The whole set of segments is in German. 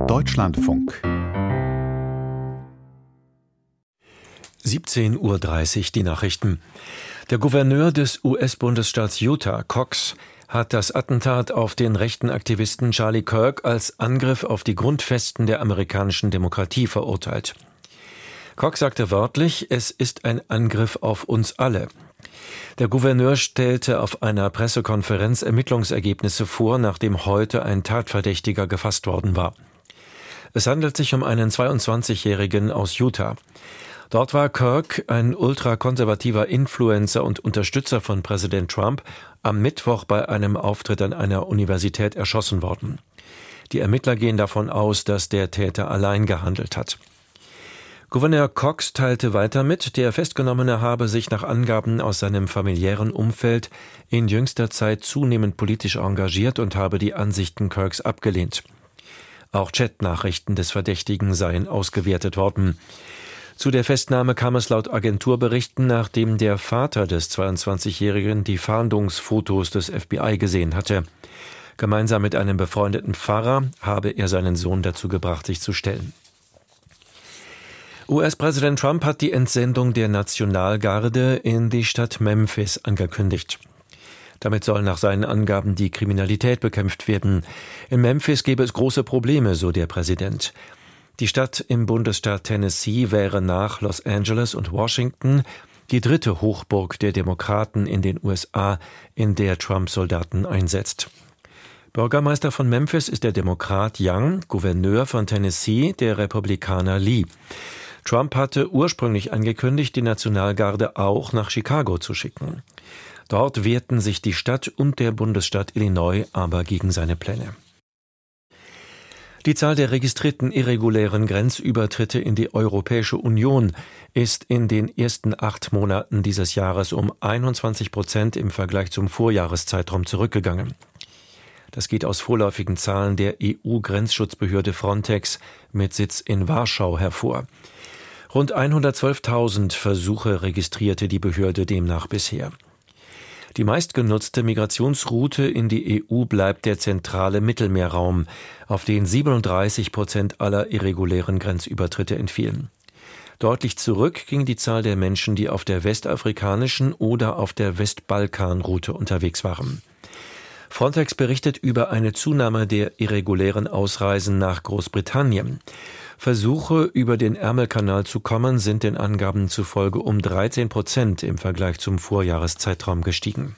Deutschlandfunk 17:30 Uhr die Nachrichten. Der Gouverneur des US-Bundesstaats Utah, Cox, hat das Attentat auf den rechten Aktivisten Charlie Kirk als Angriff auf die Grundfesten der amerikanischen Demokratie verurteilt. Cox sagte wörtlich, es ist ein Angriff auf uns alle. Der Gouverneur stellte auf einer Pressekonferenz Ermittlungsergebnisse vor, nachdem heute ein Tatverdächtiger gefasst worden war. Es handelt sich um einen 22-Jährigen aus Utah. Dort war Kirk, ein ultrakonservativer Influencer und Unterstützer von Präsident Trump, am Mittwoch bei einem Auftritt an einer Universität erschossen worden. Die Ermittler gehen davon aus, dass der Täter allein gehandelt hat. Gouverneur Cox teilte weiter mit, der Festgenommene habe sich nach Angaben aus seinem familiären Umfeld in jüngster Zeit zunehmend politisch engagiert und habe die Ansichten Kirks abgelehnt. Auch Chatnachrichten des Verdächtigen seien ausgewertet worden. Zu der Festnahme kam es laut Agenturberichten, nachdem der Vater des 22-Jährigen die Fahndungsfotos des FBI gesehen hatte. Gemeinsam mit einem befreundeten Pfarrer habe er seinen Sohn dazu gebracht, sich zu stellen. US-Präsident Trump hat die Entsendung der Nationalgarde in die Stadt Memphis angekündigt. Damit soll nach seinen Angaben die Kriminalität bekämpft werden. In Memphis gäbe es große Probleme, so der Präsident. Die Stadt im Bundesstaat Tennessee wäre nach Los Angeles und Washington die dritte Hochburg der Demokraten in den USA, in der Trump Soldaten einsetzt. Bürgermeister von Memphis ist der Demokrat Young, Gouverneur von Tennessee der Republikaner Lee. Trump hatte ursprünglich angekündigt, die Nationalgarde auch nach Chicago zu schicken. Dort wehrten sich die Stadt und der Bundesstaat Illinois aber gegen seine Pläne. Die Zahl der registrierten irregulären Grenzübertritte in die Europäische Union ist in den ersten 8 Monaten dieses Jahres um 21% im Vergleich zum Vorjahreszeitraum zurückgegangen. Das geht aus vorläufigen Zahlen der EU-Grenzschutzbehörde Frontex mit Sitz in Warschau hervor. Rund 112.000 Versuche registrierte die Behörde demnach bisher. Die meistgenutzte Migrationsroute in die EU bleibt der zentrale Mittelmeerraum, auf den 37% aller irregulären Grenzübertritte entfielen. Deutlich zurück ging die Zahl der Menschen, die auf der westafrikanischen oder auf der Westbalkanroute unterwegs waren. Frontex berichtet über eine Zunahme der irregulären Ausreisen nach Großbritannien. Versuche, über den Ärmelkanal zu kommen, sind den Angaben zufolge um 13% im Vergleich zum Vorjahreszeitraum gestiegen.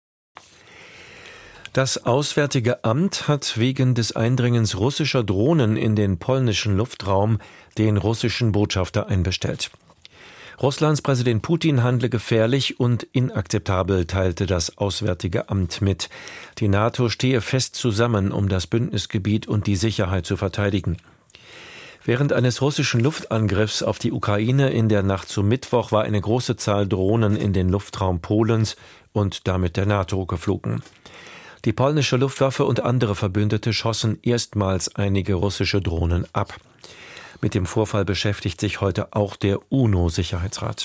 Das Auswärtige Amt hat wegen des Eindringens russischer Drohnen in den polnischen Luftraum den russischen Botschafter einbestellt. Russlands Präsident Putin handle gefährlich und inakzeptabel, teilte das Auswärtige Amt mit. Die NATO stehe fest zusammen, um das Bündnisgebiet und die Sicherheit zu verteidigen. Während eines russischen Luftangriffs auf die Ukraine in der Nacht zum Mittwoch war eine große Zahl Drohnen in den Luftraum Polens und damit der NATO geflogen. Die polnische Luftwaffe und andere Verbündete schossen erstmals einige russische Drohnen ab. Mit dem Vorfall beschäftigt sich heute auch der UNO-Sicherheitsrat.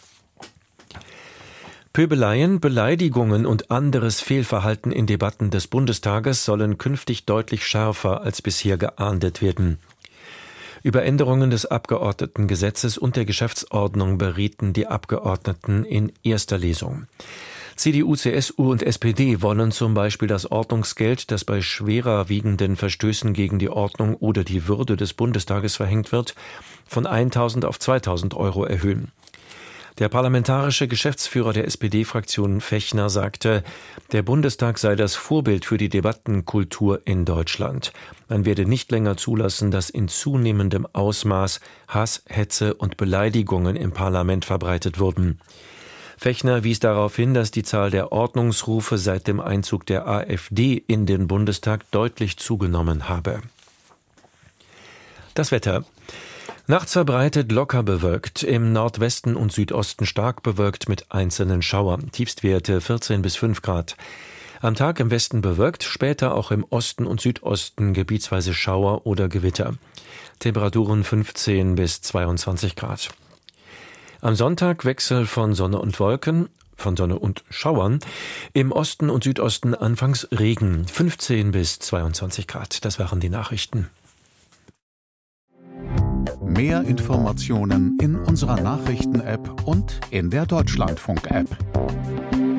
Pöbeleien, Beleidigungen und anderes Fehlverhalten in Debatten des Bundestages sollen künftig deutlich schärfer als bisher geahndet werden. Über Änderungen des Abgeordnetengesetzes und der Geschäftsordnung berieten die Abgeordneten in erster Lesung. CDU, CSU und SPD wollen zum Beispiel das Ordnungsgeld, das bei schwerer wiegenden Verstößen gegen die Ordnung oder die Würde des Bundestages verhängt wird, von 1.000 auf 2.000 Euro erhöhen. Der parlamentarische Geschäftsführer der SPD-Fraktion Fechner sagte, der Bundestag sei das Vorbild für die Debattenkultur in Deutschland. Man werde nicht länger zulassen, dass in zunehmendem Ausmaß Hass, Hetze und Beleidigungen im Parlament verbreitet wurden. Fechner wies darauf hin, dass die Zahl der Ordnungsrufe seit dem Einzug der AfD in den Bundestag deutlich zugenommen habe. Das Wetter. Nachts verbreitet locker bewölkt, im Nordwesten und Südosten stark bewölkt mit einzelnen Schauern, Tiefstwerte 14 bis 5 Grad. Am Tag im Westen bewölkt, später auch im Osten und Südosten gebietsweise Schauer oder Gewitter. Temperaturen 15 bis 22 Grad. Am Sonntag Wechsel von Sonne und Wolken, von Sonne und Schauern. Im Osten und Südosten anfangs Regen, 15 bis 22 Grad. Das waren die Nachrichten. Mehr Informationen in unserer Nachrichten-App und in der Deutschlandfunk-App.